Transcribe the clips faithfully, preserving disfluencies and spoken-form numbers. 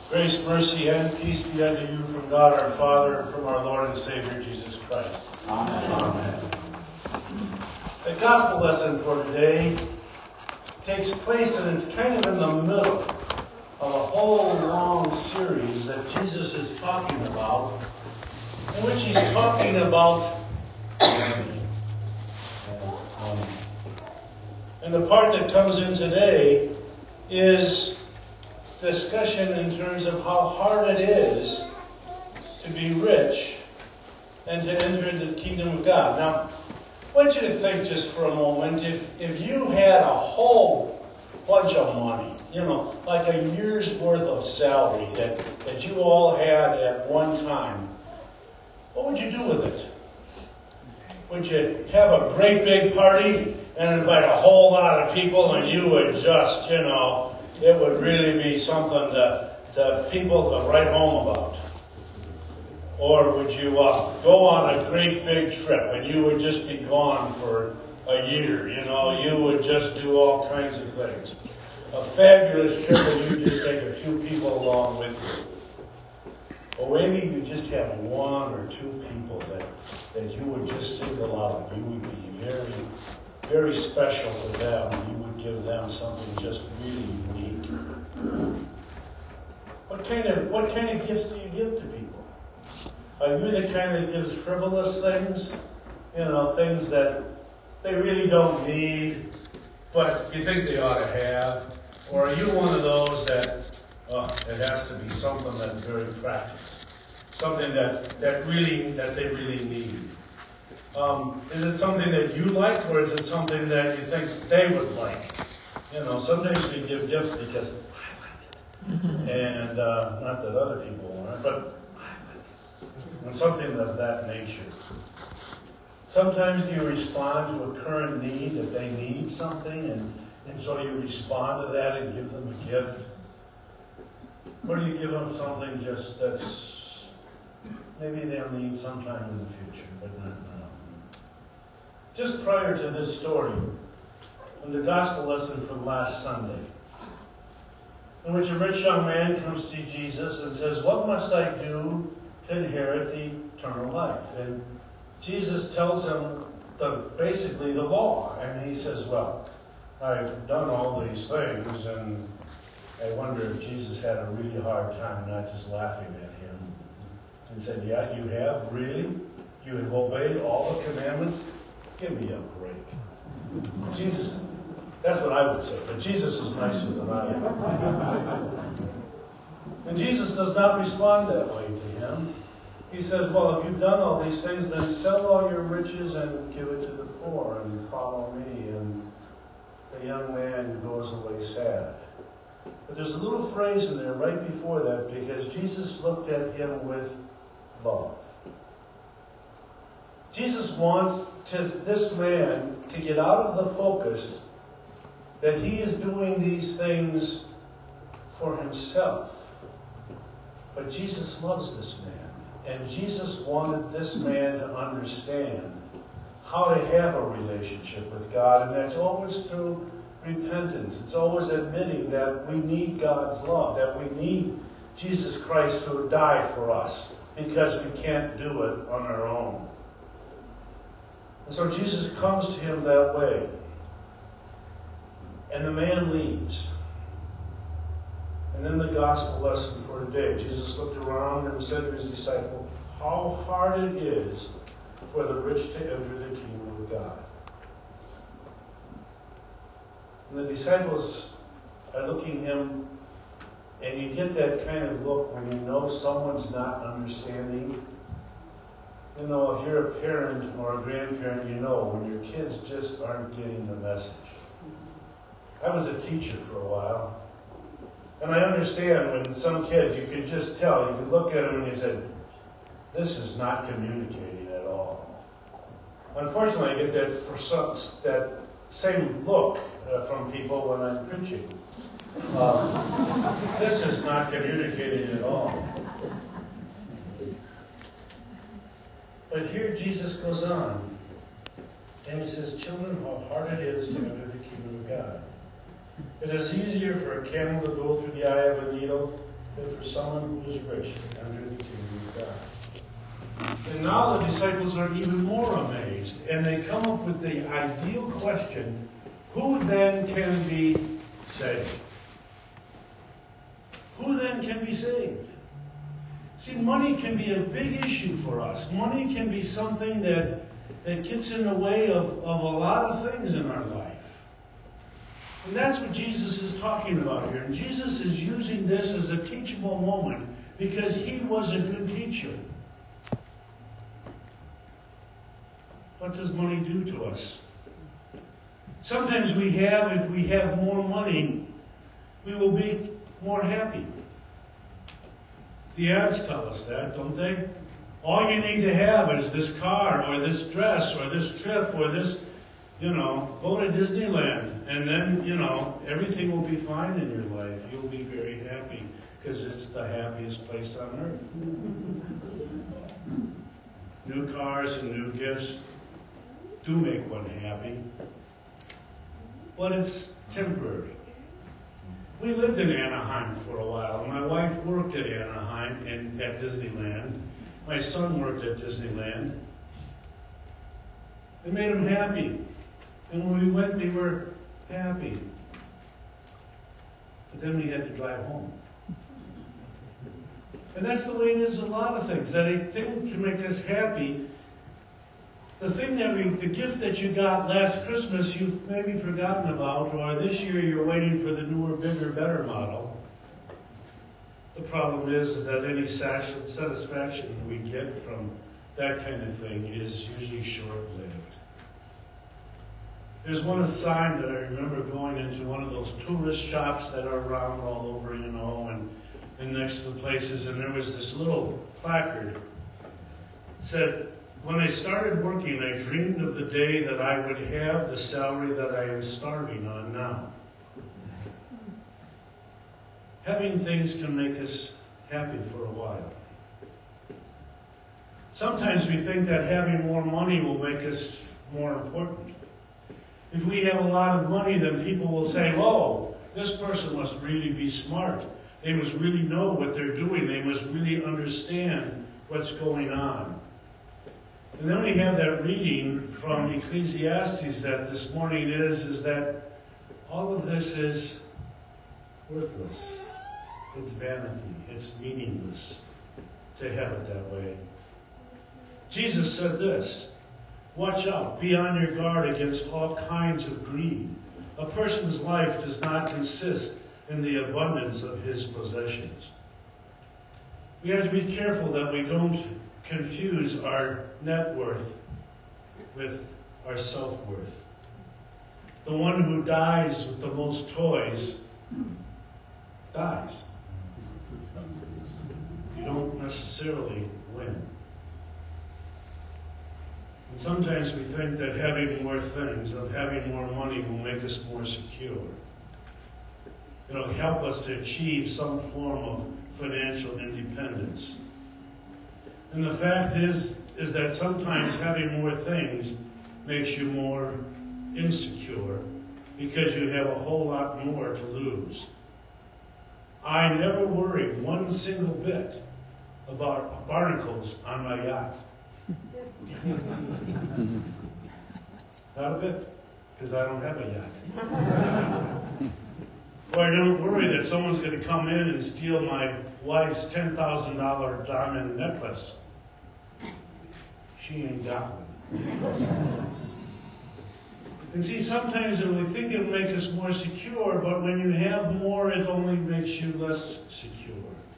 Grace, mercy, and peace be unto you from God our Father and from our Lord and Savior Jesus Christ. Amen. Amen. The gospel lesson for today takes place, and it's kind of in the middle of a whole long series that Jesus is talking about, in which he's talking about money. And the part that comes in today is discussion in terms of how hard it is to be rich and to enter the kingdom of God. Now, I want you to think just for a moment, if, if you had a whole bunch of money, you know, like a year's worth of salary that, that you all had at one time, what would you do with it? Would you have a great big party and invite a whole lot of people, and you would just, you know, it would really be something to, to people to write home about? Or would you uh, go on a great big trip and you would just be gone for a year? You know, you would just do all kinds of things. A fabulous trip, and you just take a few people along with you. Or maybe you just have one or two people that, that you would just single out. You would be very, very special to them. You would give them something just really unique. What kind of what kind of gifts do you give to people? Are you the kind that gives frivolous things? You know, things that they really don't need, but you think they ought to have? Or are you one of those that, oh, it has to be something that's very practical? Something that, that really, that they really need? Um, is it something that you like, or is it something that you think they would like? You know, sometimes we give gifts because I like it. And uh, not that other people want it, but I like it. And something of that nature. Sometimes you respond to a current need, that they need something, and, and so you respond to that and give them a gift. Or do you give them something just that's, maybe they'll need sometime in the future, but not now. Just prior to this story, in the gospel lesson from last Sunday, in which a rich young man comes to Jesus and says, "What must I do to inherit the eternal life?" And Jesus tells him the, basically the law. And he says, "Well, I've done all these things." And I wonder if Jesus had a really hard time not just laughing at him. And said, "Yeah, you have? Really? You have obeyed all the commandments? Give me a break." Jesus, that's what I would say, but Jesus is nicer than I am. And Jesus does not respond that way to him. He says, "Well, if you've done all these things, then sell all your riches and give it to the poor and follow me." And the young man goes away sad. But there's a little phrase in there right before that, because Jesus looked at him with love. Jesus wants to, this man to get out of the focus that he is doing these things for himself. But Jesus loves this man. And Jesus wanted this man to understand how to have a relationship with God. And that's always through repentance. It's always admitting that we need God's love, that we need Jesus Christ to die for us, because we can't do it on our own. And so Jesus comes to him that way. And the man leaves. And then the gospel lesson for today. Jesus looked around and said to his disciple, "How hard it is for the rich to enter the kingdom of God." And the disciples are looking at him, and you get that kind of look when you know someone's not understanding. You know, if you're a parent or a grandparent, you know when your kids just aren't getting the message. I was a teacher for a while, and I understand when some kids, you could just tell, you could look at them and you said, "This is not communicating at all." Unfortunately, I get that for some, that same look uh, from people when I'm preaching. Um, this is not communicating at all. But here Jesus goes on, and he says, "Children, how hard it is to enter the kingdom of God. It is easier for a camel to go through the eye of a needle than for someone who is rich to enter the kingdom of God. And now the disciples are even more amazed, and they come up with the ideal question, who then can be saved? Who then can be saved? See, money can be a big issue for us. Money can be something that, that gets in the way of, of a lot of things in our life. And that's what Jesus is talking about here. And Jesus is using this as a teachable moment because he was a good teacher. What does money do to us? Sometimes we have, if we have more money, we will be more happy. The ads tell us that, don't they? All you need to have is this car or this dress or this trip or this, you know, go to Disneyland. And then, you know, everything will be fine in your life. You'll be very happy because it's the happiest place on earth. New cars and new gifts do make one happy. But it's temporary. We lived in Anaheim for a while. My wife worked at Anaheim and at Disneyland. My son worked at Disneyland. It made him happy. And when we went, we were happy. But then we had to drive home. And that's the way it is with a lot of things. That a thing can make us happy. The thing that we, the gift that you got last Christmas, you've maybe forgotten about, or this year you're waiting for the newer, bigger, better model. The problem is, is that any satisfaction we get from that kind of thing is usually short-lived. There's one sign that I remember going into one of those tourist shops that are around all over, you know, and, and next to the places, and there was this little placard. It said, when I started working, I dreamed of the day that I would have the salary that I am starving on now. Having things can make us happy for a while. Sometimes we think that having more money will make us more important. If we have a lot of money, then people will say, whoa, this person must really be smart. They must really know what they're doing. They must really understand what's going on. And then we have that reading from Ecclesiastes that this morning is, is that all of this is worthless. It's vanity. It's meaningless to have it that way. Jesus said this, watch out, be on your guard against all kinds of greed. A person's life does not consist in the abundance of his possessions. We have to be careful that we don't confuse our net worth with our self-worth. The one who dies with the most toys dies. You don't necessarily win. And sometimes we think that having more things, of having more money will make us more secure. It'll help us to achieve some form of financial independence. And the fact is, is that sometimes having more things makes you more insecure because you have a whole lot more to lose. I never worry one single bit about barnacles on my yacht. Not a bit, because I don't have a yacht. Or I don't worry that someone's going to come in and steal my wife's ten thousand dollars diamond necklace. She ain't got one. And see, sometimes we think it'll make us more secure, but when you have more, it only makes you less secure.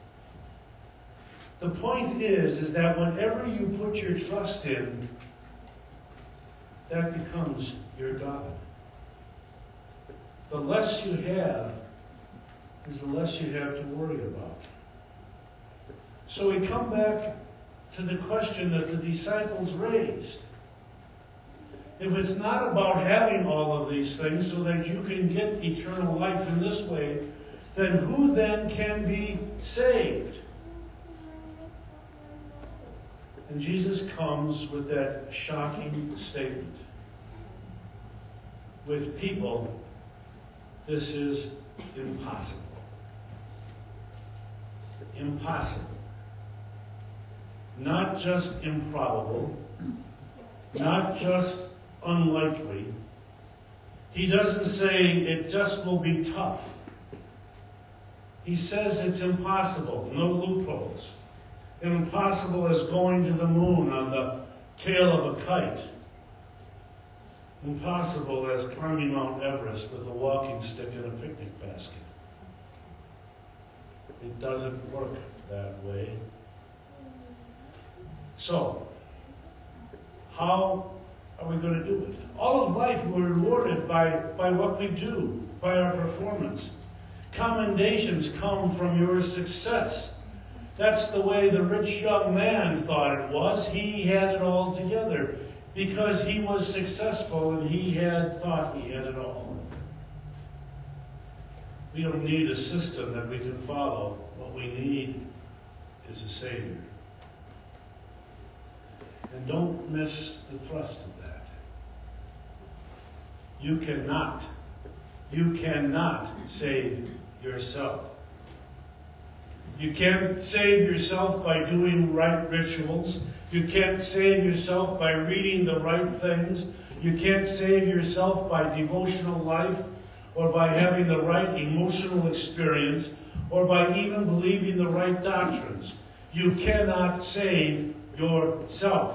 The point is, is that whatever you put your trust in, that becomes your God. The less you have is the less you have to worry about. So we come back to the question that the disciples raised. If it's not about having all of these things so that you can get eternal life in this way, then who then can be saved? And Jesus comes with that shocking statement. With people, this is impossible. impossible. Not just improbable, not just unlikely. He doesn't say it just will be tough. He says it's impossible, no loopholes. Impossible as going to the moon on the tail of a kite. Impossible as climbing Mount Everest with a walking stick and a picnic basket. It doesn't work that way. So, how are we going to do it? All of life we're rewarded by, by what we do, by our performance. Commendations come from your success. That's the way the rich young man thought it was. He had it all together because he was successful and he had thought he had it all. We don't need a system that we can follow. What we need is a Savior. And don't miss the thrust of that. You cannot, you cannot save yourself. You can't save yourself by doing right rituals. You can't save yourself by reading the right things. You can't save yourself by devotional life or by having the right emotional experience or by even believing the right doctrines. You cannot save yourself.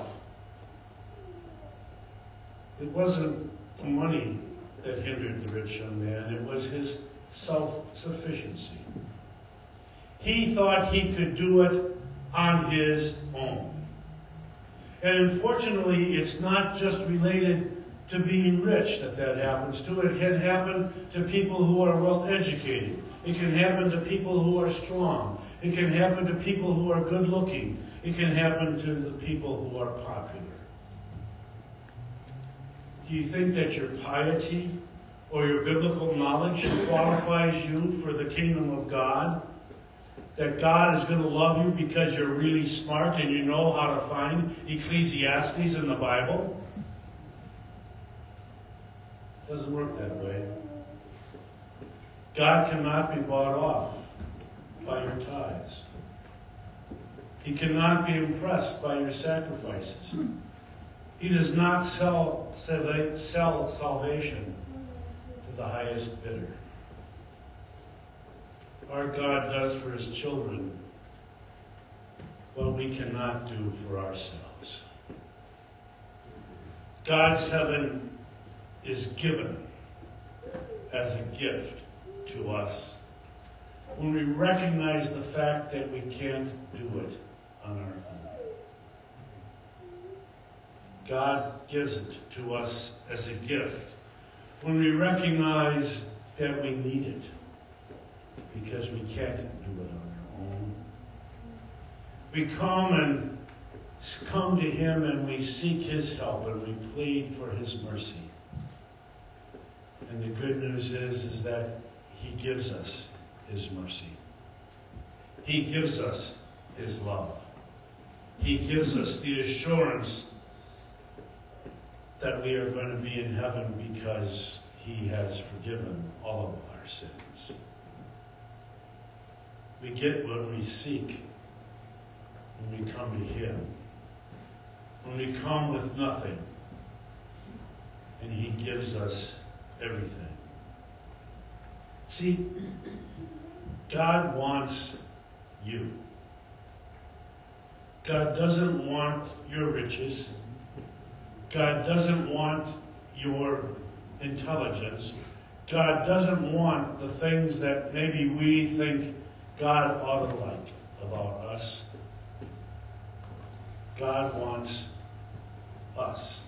It wasn't the money that hindered the rich young man. It was his self-sufficiency. He thought he could do it on his own. And unfortunately, it's not just related to being rich that that happens to. It can happen to people who are well educated. It can happen to people who are strong. It can happen to people who are good looking. It can happen to the people who are popular. Do you think that your piety or your biblical knowledge qualifies you for the kingdom of God? That God is going to love you because you're really smart and you know how to find Ecclesiastes in the Bible? It doesn't work that way. God cannot be bought off by your tithes. He cannot be impressed by your sacrifices. He does not sell, sell salvation to the highest bidder. Our God does for his children what we cannot do for ourselves. God's heaven is given as a gift to us when we recognize the fact that we can't do it on our own. God gives it to us as a gift when we recognize that we need it because we can't do it on our own. We come and come to him and we seek his help and we plead for his mercy. And the good news is, is that he gives us his mercy. He gives us his love. He gives us the assurance that we are going to be in heaven because he has forgiven all of our sins. We get what we seek when we come to him. When we come with nothing, and he gives us everything. See, God wants you. God doesn't want your riches. God doesn't want your intelligence. God doesn't want the things that maybe we think God ought to like about us. God wants us.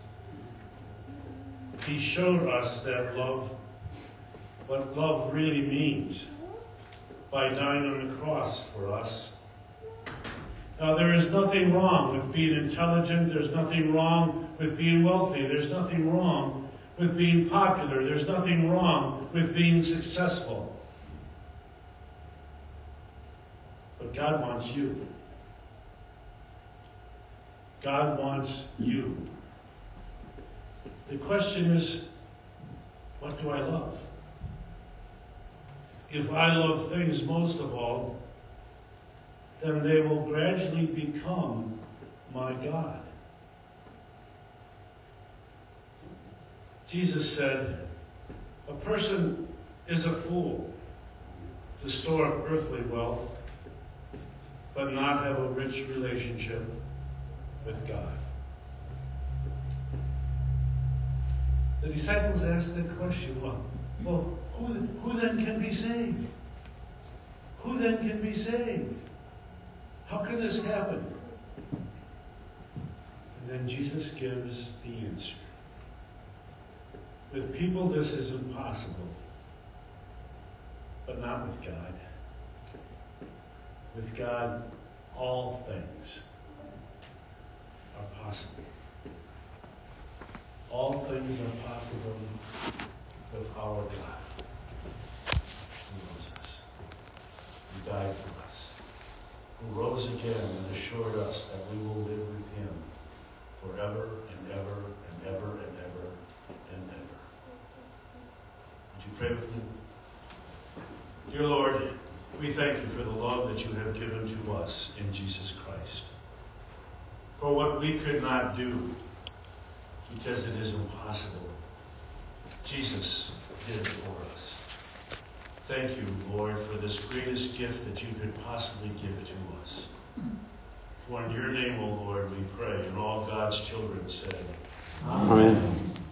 He showed us that love, what love really means, by dying on the cross for us. Now, there is nothing wrong with being intelligent. There's nothing wrong with being wealthy. There's nothing wrong with being popular. There's nothing wrong with being successful. But God wants you. God wants you. The question is, what do I love? If I love things most of all, then they will gradually become my God. Jesus said, a person is a fool to store up earthly wealth, but not have a rich relationship with God. The disciples asked the question, well, well who, who then can be saved? Who then can be saved? How can this happen? And then Jesus gives the answer. With people, this is impossible, but not with God. With God, all things are possible. All things are possible with our God, who loves us, who died for us, who rose again and assured us that we will live with him forever and ever and ever and ever and ever. Would you pray with me? Dear Lord, we thank you for the love that you have given to us in Jesus Christ. For what we could not do, because it is impossible, Jesus did for us. Thank you, Lord, for this greatest gift that you could possibly give to us. For in your name, O Lord, we pray, and all God's children say, Amen. Amen.